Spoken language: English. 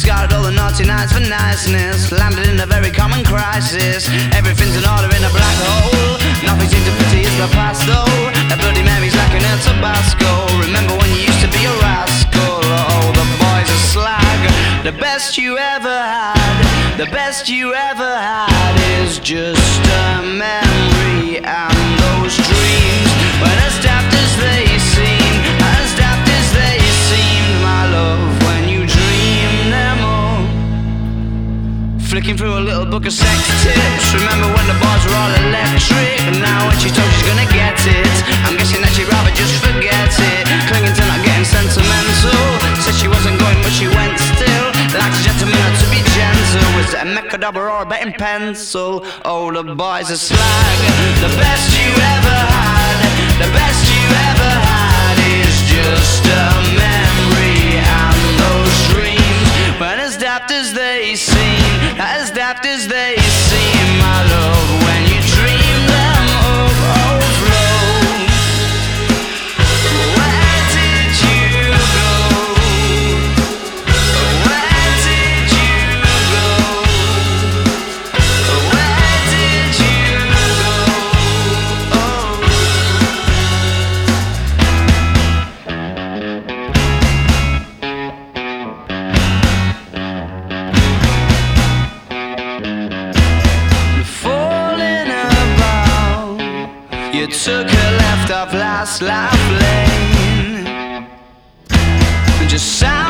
discarded all the naughty nights for niceness. Landed in a very common crisis. Everything's in order in a black hole. Nothing seems to pity is the past though. That Bloody Mary's like an El Tabasco. Remember when you used to be a rascal? Oh, the boys are slag. The best you ever had, the best you ever had is just a memory. And those dreams, when as daft as they seem, as daft as they seemed, my love, when you dream them all. Flicking through a little book of sex tips. Remember when the bars were all electric? And now when she told she's gonna get it, I'm guessing that she'd rather just forget it. Clinging to not getting sentimental. Said she wasn't going but she went still. Like a gentleman had to be gentle. Was it a mecha double or a betting pencil? Oh, the boys are slag. The best you ever had, the best you ever had is just a memory. And those dreams, when as daft as they seem, as daft as they seem, my love, when you dream them overflow. Where did you go? Where did you go? Where did you go? Oh. Falling about, you took a left off last life lane. Just sound